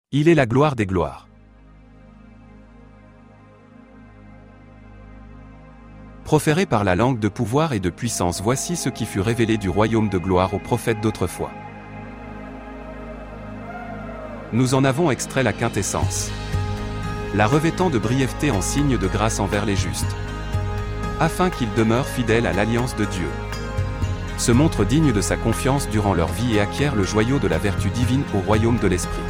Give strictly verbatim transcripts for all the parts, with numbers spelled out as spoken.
Il est la gloire des gloires. Proféré par la langue de pouvoir et de puissance, voici ce qui fut révélé du royaume de gloire aux prophètes d'autrefois. Nous en avons extrait la quintessence, la revêtant de brièveté en signe de grâce envers les justes, afin qu'ils demeurent fidèles à l'alliance de Dieu, se montrent dignes de sa confiance durant leur vie et acquièrent le joyau de la vertu divine au royaume de l'Esprit.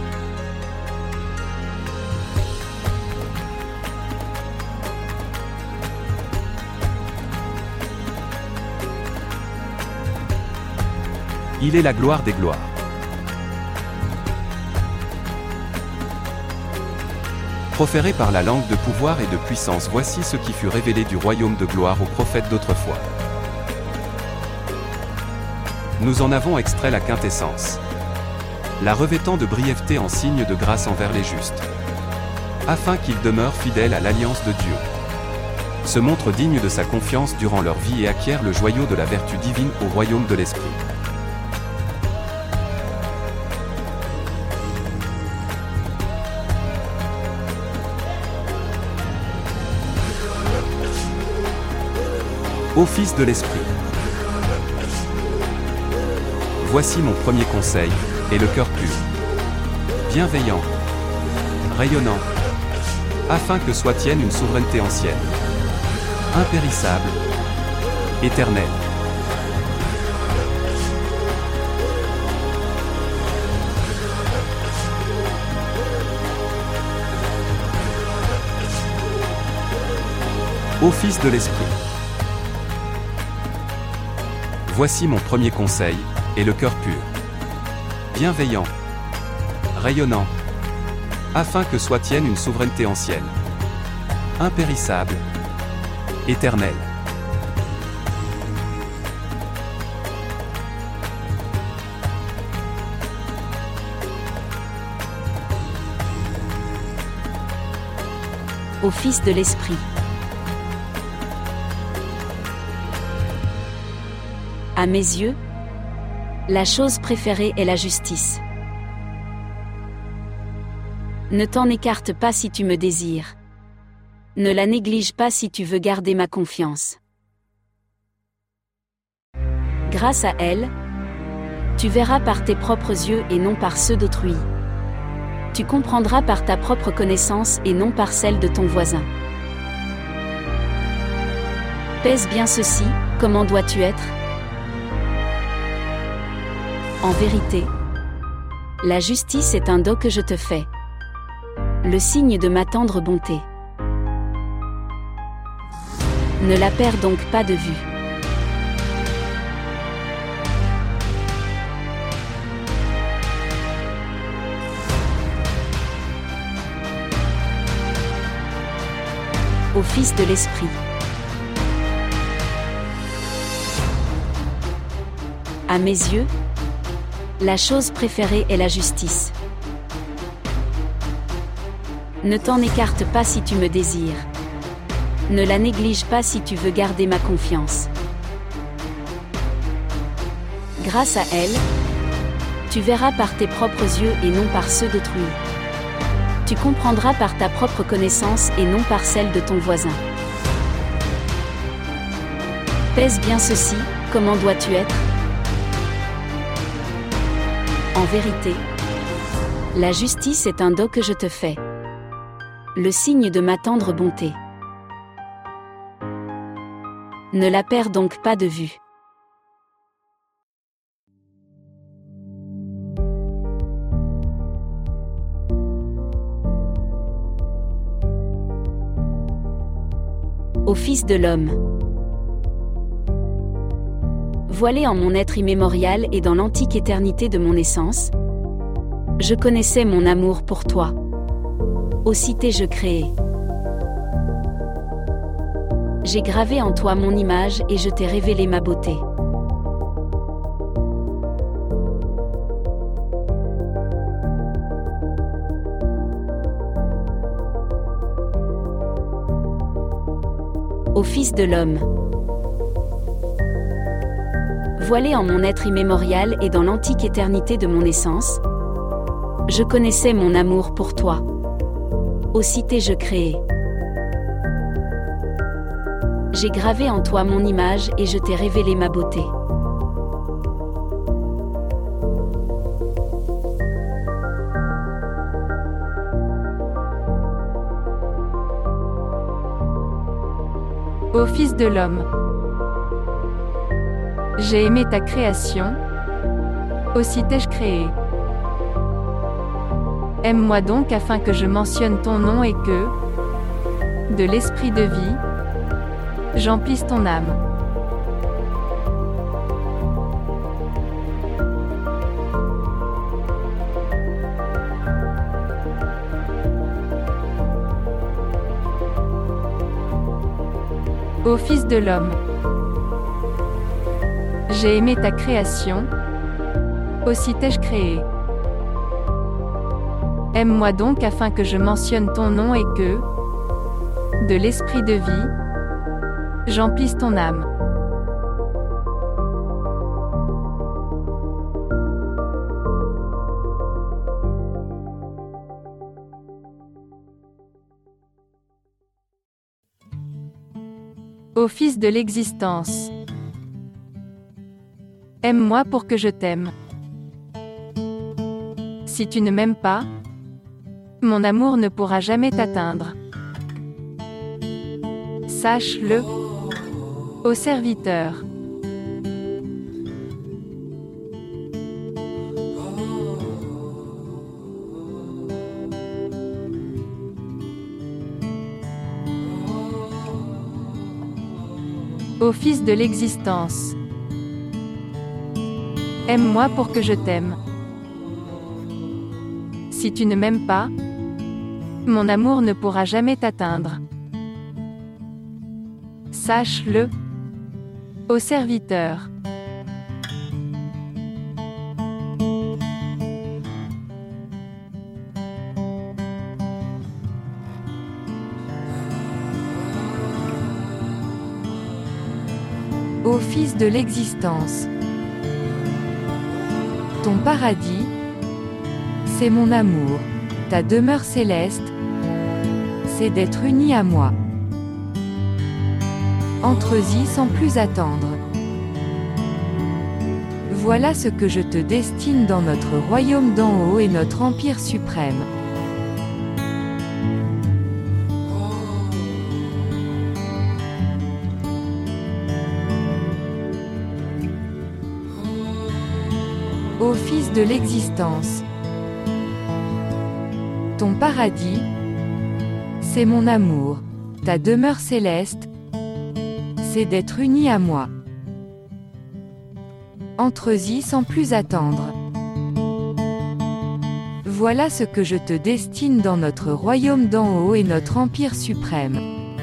Il est la gloire des gloires. Proféré par la langue de pouvoir et de puissance, voici ce qui fut révélé du royaume de gloire aux prophètes d'autrefois. Nous en avons extrait la quintessence, la revêtant de brièveté en signe de grâce envers les justes, afin qu'ils demeurent fidèles à l'alliance de Dieu, se montrent dignes de sa confiance durant leur vie et acquièrent le joyau de la vertu divine au royaume de l'Esprit. Ô Fils de l'Esprit, voici mon premier conseil, et le cœur pur, bienveillant, rayonnant, afin que soit tienne une souveraineté ancienne, impérissable, éternelle. Ô Fils de l'Esprit, voici mon premier conseil, et le cœur pur, bienveillant, rayonnant, afin que soit tienne une souveraineté ancienne, impérissable, éternelle. Ô Fils de l'Esprit, à mes yeux, la chose préférée est la justice. Ne t'en écarte pas si tu me désires. Ne la néglige pas si tu veux garder ma confiance. Grâce à elle, tu verras par tes propres yeux et non par ceux d'autrui. Tu comprendras par ta propre connaissance et non par celle de ton voisin. Pèse bien ceci, comment dois-tu être ? En vérité, la justice est un don que je te fais, le signe de ma tendre bonté. Ne la perds donc pas de vue. Ô Fils de l'Esprit, à mes yeux, la chose préférée est la justice. Ne t'en écarte pas si tu me désires. Ne la néglige pas si tu veux garder ma confiance. Grâce à elle, tu verras par tes propres yeux et non par ceux d'autrui. Tu comprendras par ta propre connaissance et non par celle de ton voisin. Pèse bien ceci, comment dois-tu être ? En vérité, la justice est un don que je te fais, le signe de ma tendre bonté. Ne la perds donc pas de vue. Ô Fils de l'homme, voilé en mon être immémorial et dans l'antique éternité de mon essence, je connaissais mon amour pour toi. Aussi t'ai-je créé. J'ai gravé en toi mon image et je t'ai révélé ma beauté. Ô Fils de l'homme, voilé en mon être immémorial et dans l'antique éternité de mon essence, Je connaissais mon amour pour toi. Aussi t'ai-je créé. J'ai gravé en toi mon image et je t'ai révélé ma beauté. Ô Fils de l'homme, j'ai aimé ta création, aussi t'ai-je créé. Aime-moi donc afin que je mentionne ton nom et que, de l'esprit de vie, j'emplisse ton âme. Ô Fils de l'homme, j'ai aimé ta création, aussi t'ai-je créé. Aime-moi donc afin que je mentionne ton nom et que, de l'esprit de vie, j'emplisse ton âme. Ô Fils de l'existence, aime-moi pour que je t'aime. Si tu ne m'aimes pas, mon amour ne pourra jamais t'atteindre. Sache-le, ô serviteur. Ô Fils de l'existence, aime-moi pour que je t'aime. Si tu ne m'aimes pas, mon amour ne pourra jamais t'atteindre. Sache-le, ô serviteur. Ô Fils de l'existence, ton paradis, c'est mon amour, ta demeure céleste, c'est d'être uni à moi. Entre-y sans plus attendre. Voilà ce que je te destine dans notre royaume d'en haut et notre empire suprême. Ô Fils de l'existence, ton paradis, c'est mon amour, ta demeure céleste, c'est d'être uni à moi. Entre-y sans plus attendre. Voilà ce que je te destine dans notre royaume d'en haut et notre empire suprême.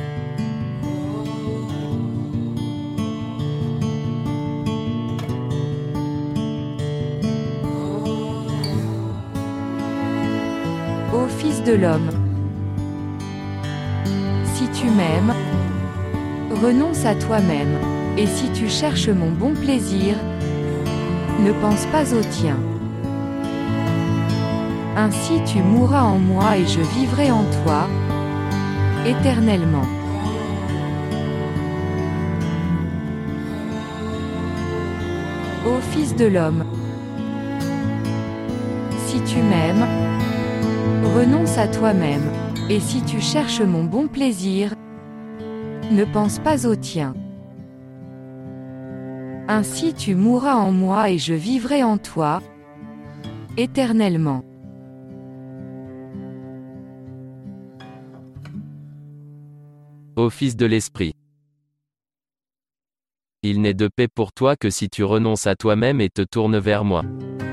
Ô Fils de l'homme, si tu m'aimes, renonce à toi-même, et si tu cherches mon bon plaisir, ne pense pas au tien. Ainsi tu mourras en moi et je vivrai en toi, éternellement. Ô Fils de l'homme, si tu m'aimes, renonce à toi-même, et si tu cherches mon bon plaisir, ne pense pas au tien. Ainsi tu mourras en moi et je vivrai en toi, éternellement. Ô Fils de l'Esprit, il n'est de paix pour toi que si tu renonces à toi-même et te tournes vers moi.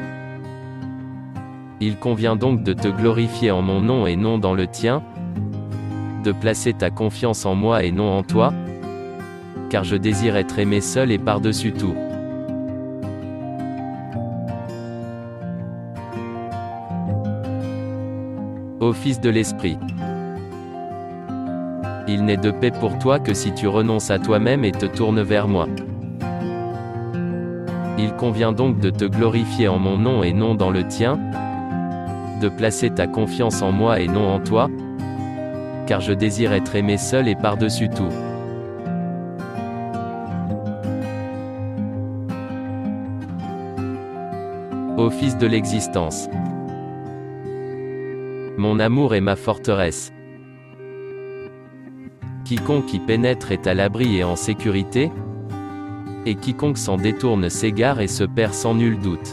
Il convient donc de te glorifier en mon nom et non dans le tien, de placer ta confiance en moi et non en toi, car je désire être aimé seul et par-dessus tout. Ô Fils de l'Esprit, il n'est de paix pour toi que si tu renonces à toi-même et te tournes vers moi. Il convient donc de te glorifier en mon nom et non dans le tien, de placer ta confiance en moi et non en toi, car je désire être aimé seul et par-dessus tout. Ô Fils de l'existence, mon amour est ma forteresse. Quiconque y pénètre est à l'abri et en sécurité, et quiconque s'en détourne s'égare et se perd sans nul doute.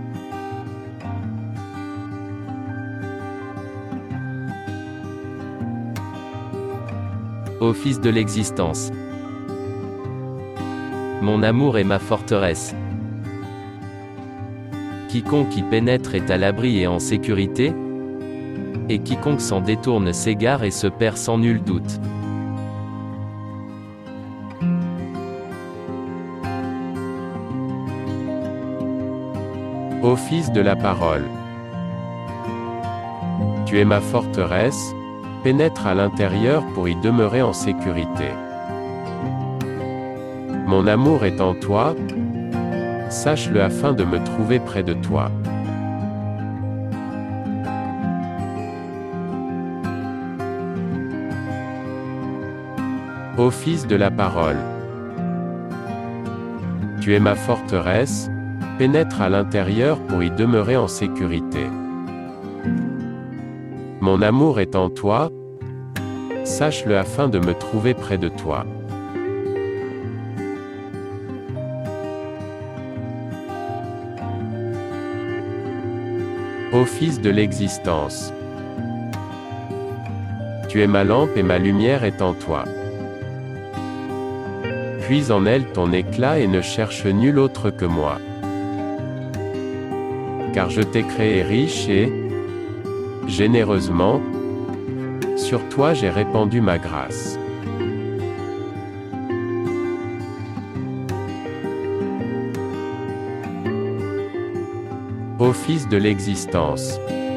Ô Fils de l'existence, mon amour est ma forteresse. Quiconque y pénètre est à l'abri et en sécurité, et quiconque s'en détourne s'égare et se perd sans nul doute. Ô Fils de la parole, tu es ma forteresse, pénètre à l'intérieur pour y demeurer en sécurité. Mon amour est en toi, sache-le afin de me trouver près de toi. Ô Fils de la parole, tu es ma forteresse, pénètre à l'intérieur pour y demeurer en sécurité. Mon amour est en toi, sache-le afin de me trouver près de toi. Ô Fils de l'existence, tu es ma lampe et ma lumière est en toi. Puise en elle ton éclat et ne cherche nul autre que moi. Car je t'ai créé riche et, généreusement, sur toi j'ai répandu ma grâce. Ô Fils de l'existence,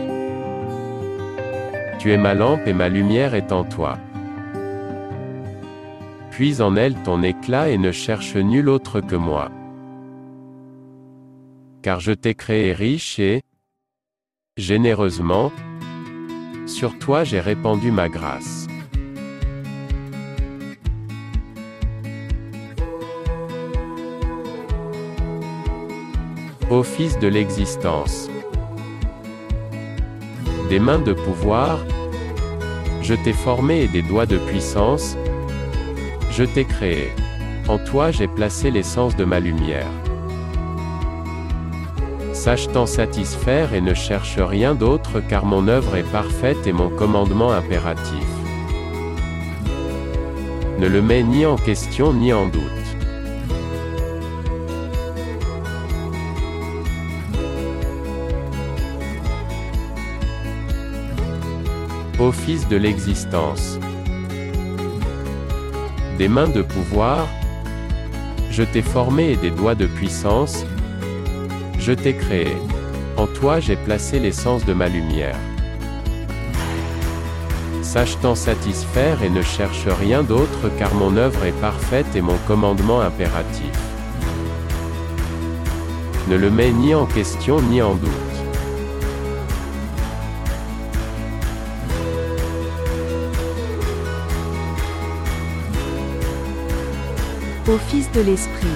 tu es ma lampe et ma lumière est en toi. Puise en elle ton éclat et ne cherche nul autre que moi. Car je t'ai créé riche et, généreusement, sur toi j'ai répandu ma grâce. Ô Fils de l'existence, des mains de pouvoir, je t'ai formé et des doigts de puissance, je t'ai créé. En toi j'ai placé l'essence de ma lumière. Sache t'en satisfaire et ne cherche rien d'autre car mon œuvre est parfaite et mon commandement impératif. Ne le mets ni en question ni en doute. Ô Fils de l'existence, des mains de pouvoir, je t'ai formé et des doigts de puissance, je t'ai créé. En toi j'ai placé l'essence de ma lumière. Sache t'en satisfaire et ne cherche rien d'autre car mon œuvre est parfaite et mon commandement impératif. Ne le mets ni en question ni en doute. Ô Fils de l'Esprit,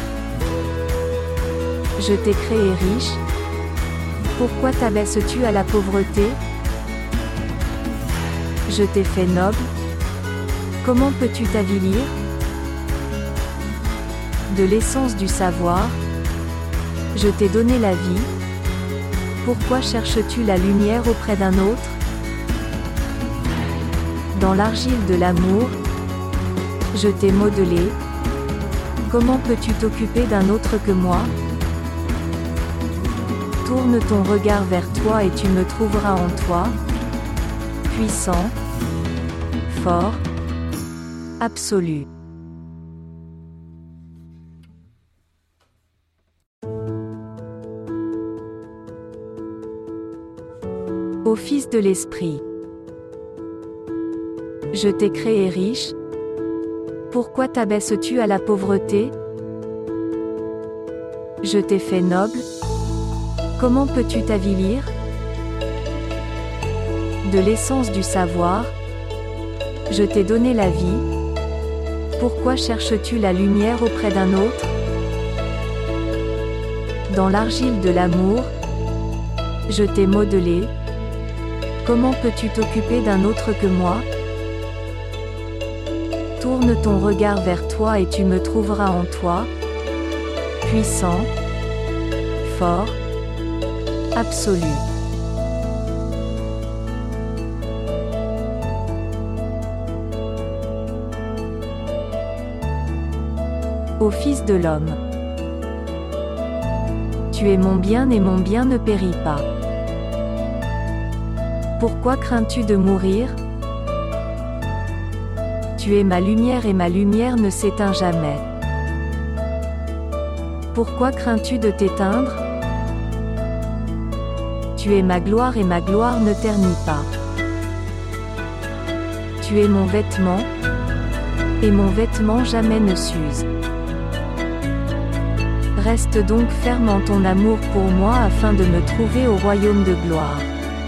je t'ai créé riche, pourquoi t'abaisses-tu à la pauvreté? Je t'ai fait noble, comment peux-tu t'avilir? De l'essence du savoir, je t'ai donné la vie, pourquoi cherches-tu la lumière auprès d'un autre? Dans l'argile de l'amour, je t'ai modelé, comment peux-tu t'occuper d'un autre que moi? Tourne ton regard vers toi et tu me trouveras en toi, puissant, fort, absolu. Ô Fils de l'Esprit, je t'ai créé riche, pourquoi t'abaisses-tu à la pauvreté? Je t'ai fait noble, comment peux-tu t'avilir? de l'essence du savoir. Je t'ai donné la vie. Pourquoi cherches-tu la lumière auprès d'un autre? Dans l'argile de l'amour, je t'ai modelé. Comment peux-tu t'occuper d'un autre que moi? Tourne ton regard vers toi et tu me trouveras en toi, puissant, fort, absolu. Ô Fils de l'homme, tu es mon bien et mon bien ne périt pas. Pourquoi crains-tu de mourir? Tu es ma lumière et ma lumière ne s'éteint jamais. Pourquoi crains-tu de t'éteindre? Tu es ma gloire et ma gloire ne ternit pas. Tu es mon vêtement, et mon vêtement jamais ne s'use. Reste donc ferme en ton amour pour moi afin de me trouver au royaume de gloire.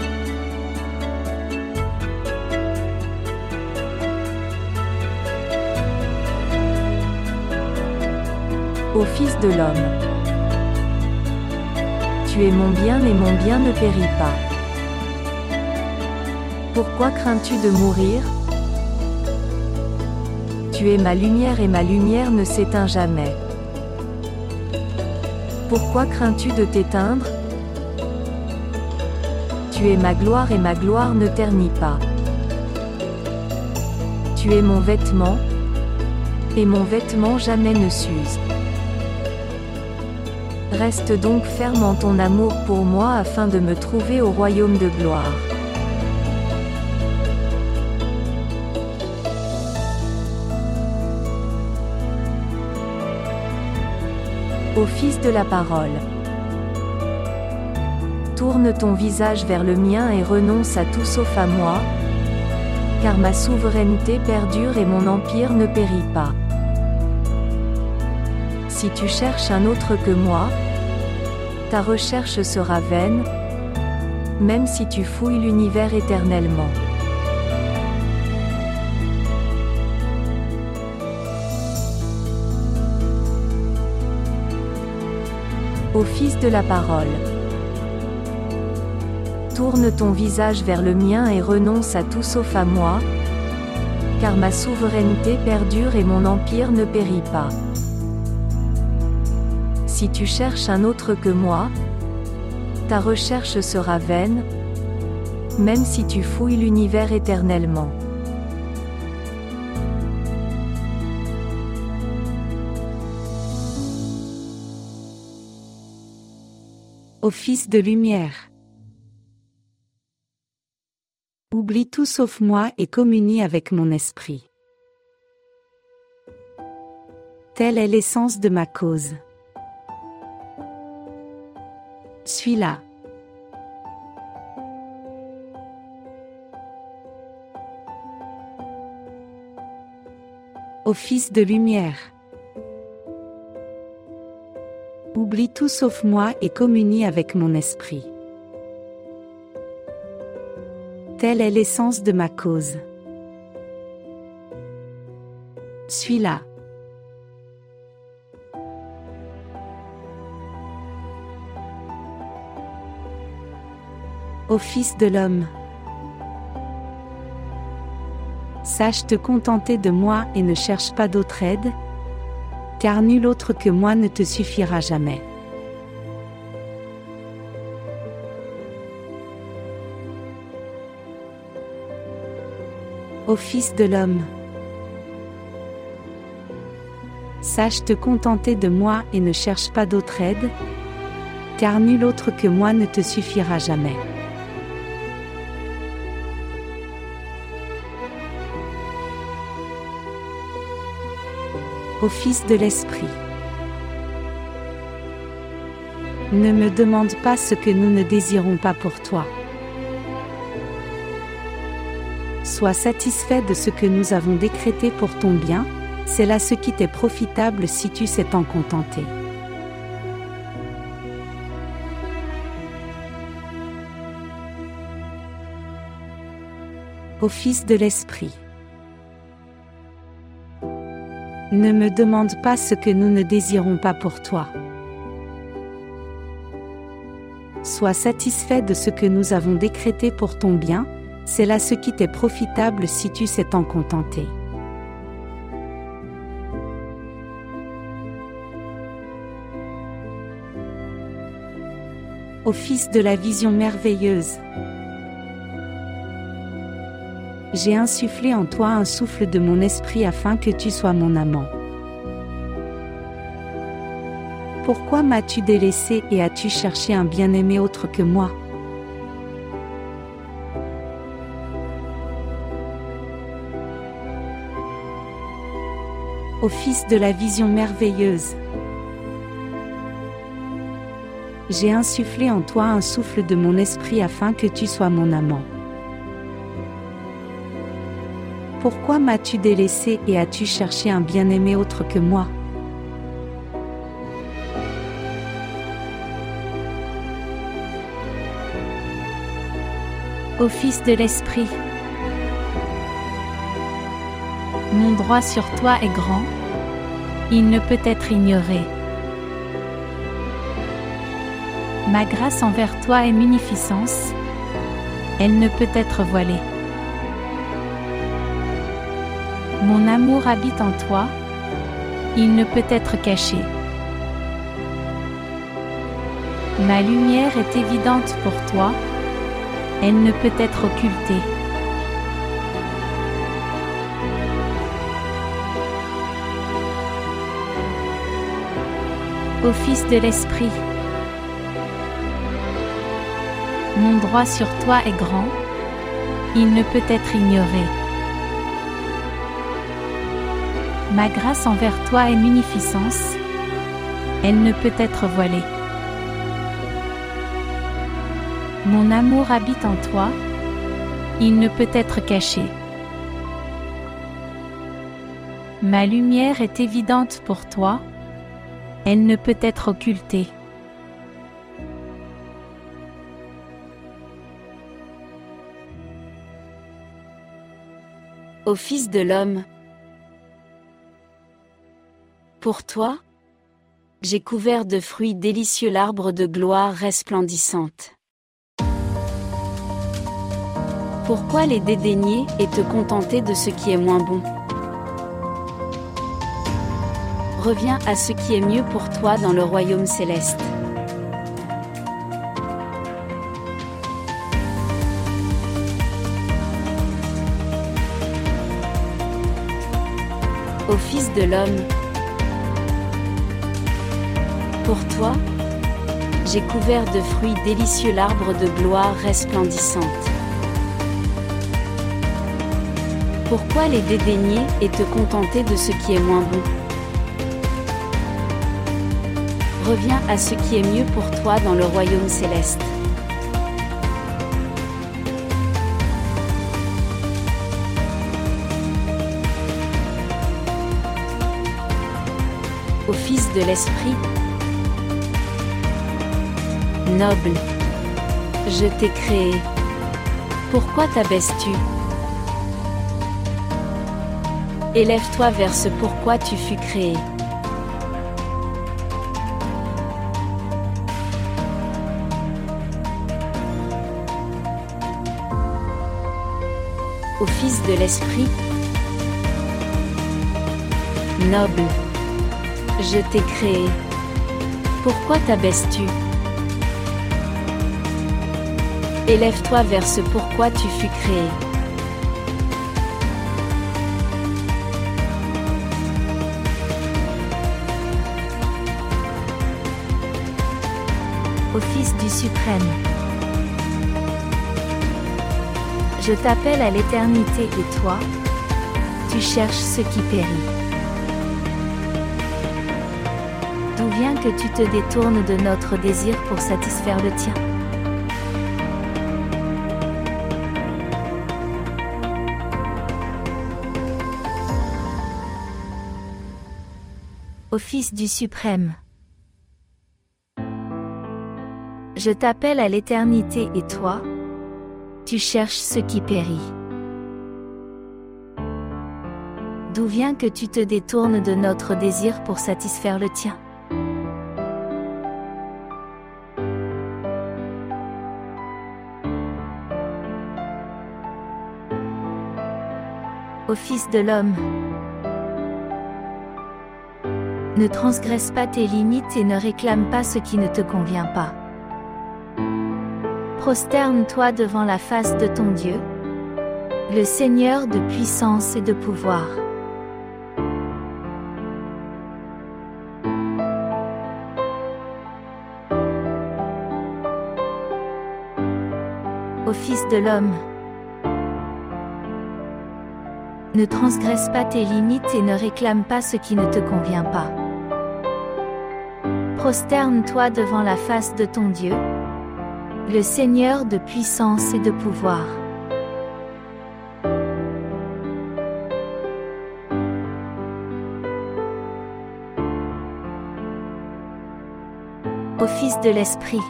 Ô Fils de l'homme, tu es mon bien et mon bien ne périt pas. Pourquoi crains-tu de mourir? Tu es ma lumière et ma lumière ne s'éteint jamais. Pourquoi crains-tu de t'éteindre? Tu es ma gloire et ma gloire ne ternit pas. Tu es mon vêtement, et mon vêtement jamais ne s'use. Reste donc ferme en ton amour pour moi afin de me trouver au royaume de gloire. Ô Fils de la parole, tourne ton visage vers le mien et renonce à tout sauf à moi, car ma souveraineté perdure et mon empire ne périt pas. Si tu cherches un autre que moi, ta recherche sera vaine, même si tu fouilles l'univers éternellement. Ô Fils de la parole, tourne ton visage vers le mien et renonce à tout sauf à moi, car ma souveraineté perdure et mon empire ne périt pas. Si tu cherches un autre que moi, ta recherche sera vaine, même si tu fouilles l'univers éternellement. Ô Fils de lumière, oublie tout sauf moi et communie avec mon esprit. Telle est l'essence de ma cause. Suis-la. Ô Fils de lumière, oublie tout sauf moi et communie avec mon esprit. Telle est l'essence de ma cause. Suis-la. Ô Fils de l'homme, sache te contenter de moi et ne cherche pas d'autre aide, car nul autre que moi ne te suffira jamais. Ô Fils de l'homme, sache te contenter de moi et ne cherche pas d'autre aide, car nul autre que moi ne te suffira jamais. Ô Fils de l'Esprit, ne me demande pas ce que nous ne désirons pas pour toi. Sois satisfait de ce que nous avons décrété pour ton bien, c'est là ce qui t'est profitable si tu sais t'en contenter. Ô Fils de l'Esprit, ne me demande pas ce que nous ne désirons pas pour toi. Sois satisfait de ce que nous avons décrété pour ton bien, c'est là ce qui t'est profitable si tu sais t'en contenter. Ô Fils de la vision merveilleuse, j'ai insufflé en toi un souffle de mon esprit afin que tu sois mon amant. Pourquoi m'as-tu délaissé et as-tu cherché un bien-aimé autre que moi? Ô Fils de la vision merveilleuse, j'ai insufflé en toi un souffle de mon esprit afin que tu sois mon amant. Pourquoi m'as-tu délaissé et as-tu cherché un bien-aimé autre que moi? Ô Fils de l'Esprit, mon droit sur toi est grand, il ne peut être ignoré. Ma grâce envers toi est munificence, elle ne peut être voilée. Mon amour habite en toi, il ne peut être caché. Ma lumière est évidente pour toi, elle ne peut être occultée. Ô Fils de l'Esprit, mon droit sur toi est grand, il ne peut être ignoré. Ma grâce envers toi est munificence, elle ne peut être voilée. Mon amour habite en toi, il ne peut être caché. Ma lumière est évidente pour toi, elle ne peut être occultée. Ô Fils de l'homme, pour toi, j'ai couvert de fruits délicieux l'arbre de gloire resplendissante. Pourquoi les dédaigner et te contenter de ce qui est moins bon? Reviens à ce qui est mieux pour toi dans le royaume céleste. Ô Fils de l'homme, pour toi, j'ai couvert de fruits délicieux l'arbre de gloire resplendissante. Pourquoi les dédaigner et te contenter de ce qui est moins bon? Reviens à ce qui est mieux pour toi dans le royaume céleste. Ô Fils de l'Esprit, noble, je t'ai créé. Pourquoi t'abaisses-tu? Élève-toi vers ce pourquoi tu fus créé. Ô Fils de l'Esprit, noble, je t'ai créé. Pourquoi t'abaisses-tu? Élève-toi vers ce pourquoi tu fus créé. Ô Fils du Suprême, je t'appelle à l'éternité et toi, tu cherches ce qui périt. D'où vient que tu te détournes de notre désir pour satisfaire le tien? Ô Fils du Suprême, je t'appelle à l'éternité et toi, tu cherches ce qui périt. D'où vient que tu te détournes de notre désir pour satisfaire le tien? Ô Fils de l'homme, ne transgresse pas tes limites et ne réclame pas ce qui ne te convient pas. Prosterne-toi devant la face de ton Dieu, le Seigneur de puissance et de pouvoir. Ô Fils de l'homme, ne transgresse pas tes limites et ne réclame pas ce qui ne te convient pas. Prosterne-toi devant la face de ton Dieu, le Seigneur de puissance et de pouvoir. Ô Fils de l'Esprit,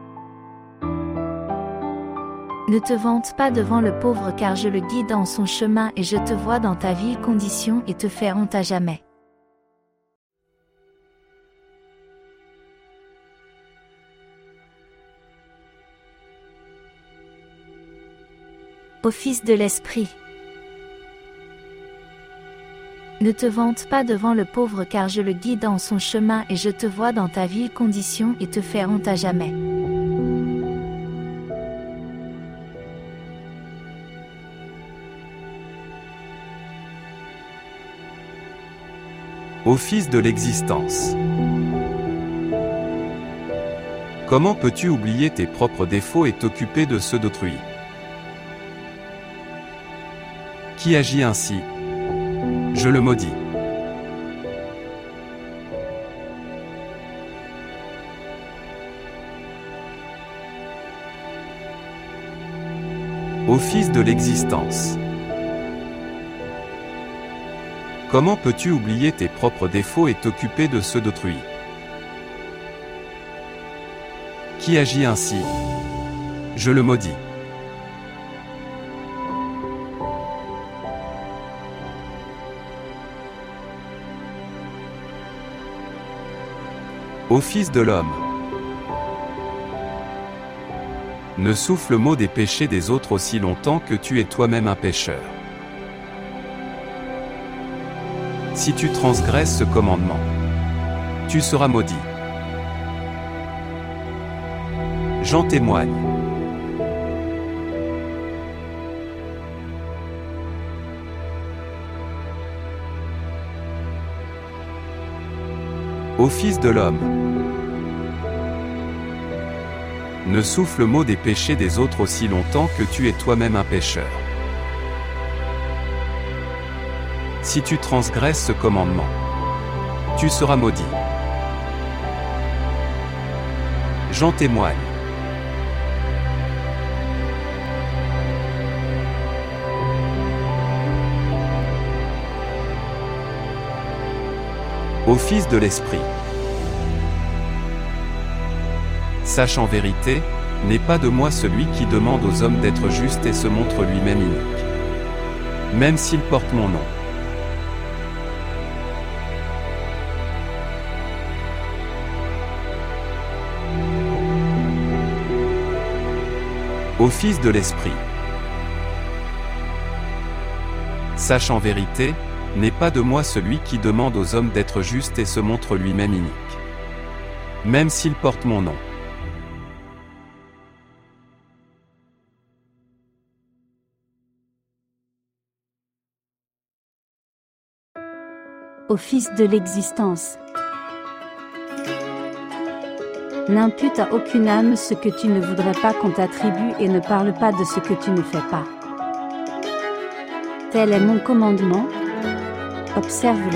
ne te vante pas devant le pauvre car je le guide en son chemin et je te vois dans ta vile condition et te fais honte à jamais. Ô Fils de l'Esprit, ne te vante pas devant le pauvre car je le guide en son chemin et je te vois dans ta vile condition et te fais honte à jamais. Ô Fils de l'existence. Comment peux-tu oublier tes propres défauts et t'occuper de ceux d'autrui? Qui agit ainsi? Je le maudis. Ô Fils de l'existence. Comment peux-tu oublier tes propres défauts et t'occuper de ceux d'autrui? Qui agit ainsi? Je le maudis. Ô Fils de l'homme, ne souffle mot des péchés des autres aussi longtemps que tu es toi-même un pécheur. Si tu transgresses ce commandement, tu seras maudit. J'en témoigne. Ô Fils de l'homme, ne souffle mot des péchés des autres aussi longtemps que tu es toi-même un pécheur. Si tu transgresses ce commandement, tu seras maudit. J'en témoigne. Ô Fils de l'Esprit, sache en vérité, n'est pas de moi celui qui demande aux hommes d'être justes et se montre lui-même inique, même s'il porte mon nom. Ô Fils de l'Esprit, sache en vérité, n'est pas de moi celui qui demande aux hommes d'être justes et se montre lui-même inique, même s'il porte mon nom. Ô Fils de l'existence, n'impute à aucune âme ce que tu ne voudrais pas qu'on t'attribue et ne parle pas de ce que tu ne fais pas. Tel est mon commandement, observe-le.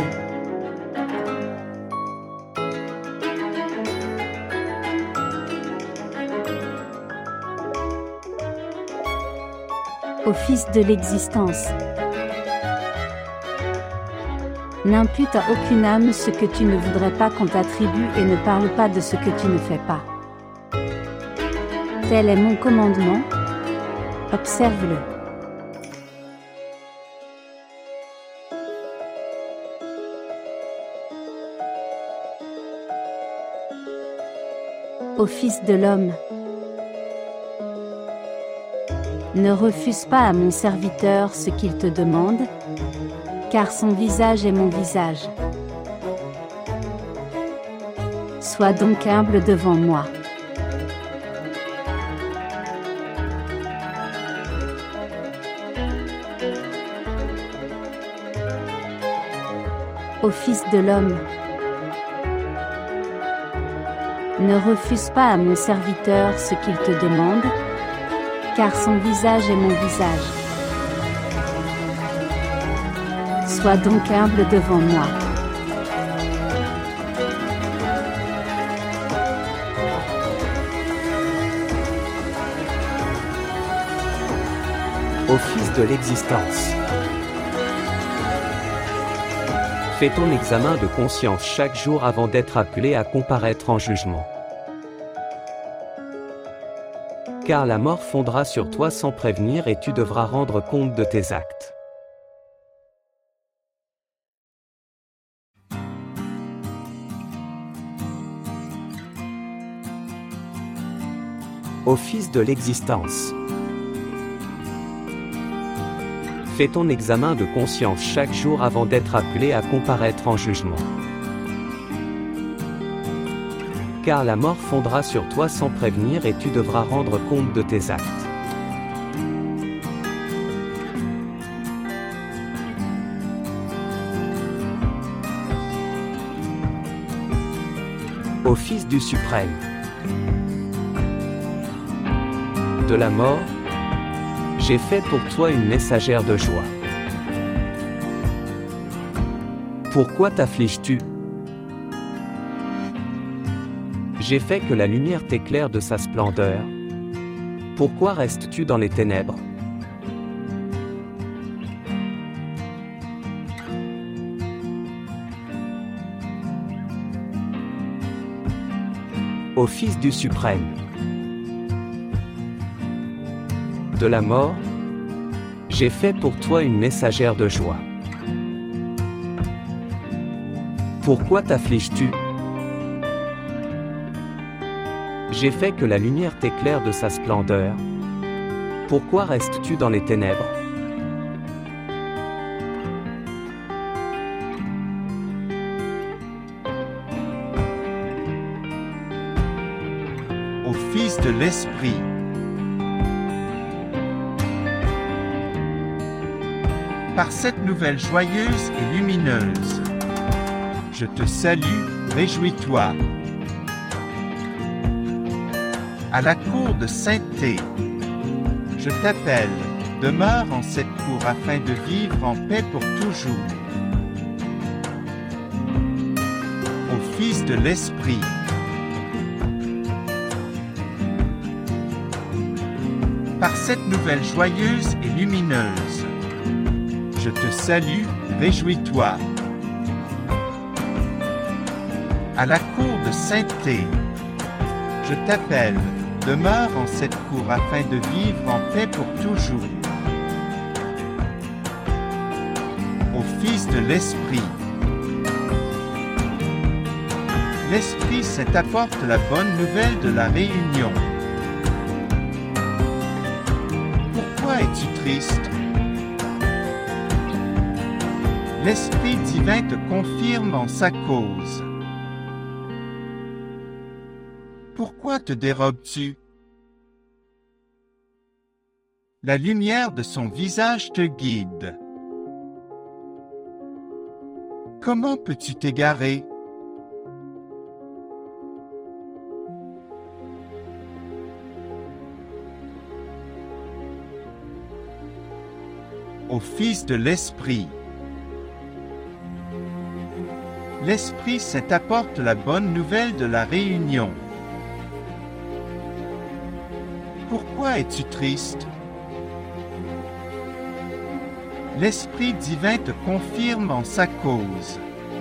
Ô Fils de l'existence, n'impute à aucune âme ce que tu ne voudrais pas qu'on t'attribue et ne parle pas de ce que tu ne fais pas. Tel est mon commandement, observe-le. Ô Fils de l'homme, ne refuse pas à mon serviteur ce qu'il te demande, car son visage est mon visage. Sois donc humble devant moi. Ô Fils de l'homme, ne refuse pas à mon serviteur ce qu'il te demande, car son visage est mon visage. Sois donc humble devant moi. Ô Fils de l'existence, fais ton examen de conscience chaque jour avant d'être appelé à comparaître en jugement. Car la mort fondra sur toi sans prévenir et tu devras rendre compte de tes actes. Ô Fils de l'existence, fais ton examen de conscience chaque jour avant d'être appelé à comparaître en jugement. Car la mort fondra sur toi sans prévenir et tu devras rendre compte de tes actes. Ô Fils du suprême, de la mort, j'ai fait pour toi une messagère de joie. Pourquoi t'affliges-tu? J'ai fait que la lumière t'éclaire de sa splendeur. Pourquoi restes-tu dans les ténèbres? Ô Fils du suprême, de la mort, j'ai fait pour toi une messagère de joie. Pourquoi t'affliges-tu? J'ai fait que la lumière t'éclaire de sa splendeur. Pourquoi restes-tu dans les ténèbres? Ô Fils de l'Esprit, par cette nouvelle joyeuse et lumineuse, je te salue, réjouis-toi. À la cour de sainteté, je t'appelle, demeure en cette cour afin de vivre en paix pour toujours. Ô Fils de l'Esprit, par cette nouvelle joyeuse et lumineuse, je te salue, réjouis-toi. À la cour de sainteté, je t'appelle, demeure en cette cour afin de vivre en paix pour toujours. Ô Fils de l'Esprit, l'Esprit Saint apporte la bonne nouvelle de la réunion. Pourquoi es-tu triste? L'Esprit divin te confirme en sa cause. Pourquoi te dérobes-tu? La lumière de son visage te guide. Comment peux-tu t'égarer? Ô Fils de l'Esprit, l'Esprit Saint apporte la bonne nouvelle de la réunion. Pourquoi es-tu triste? L'Esprit divin te confirme en sa cause.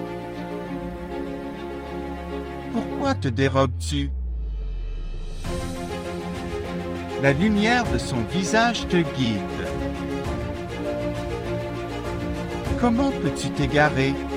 Pourquoi te dérobes-tu? La lumière de son visage te guide. Comment peux-tu t'égarer?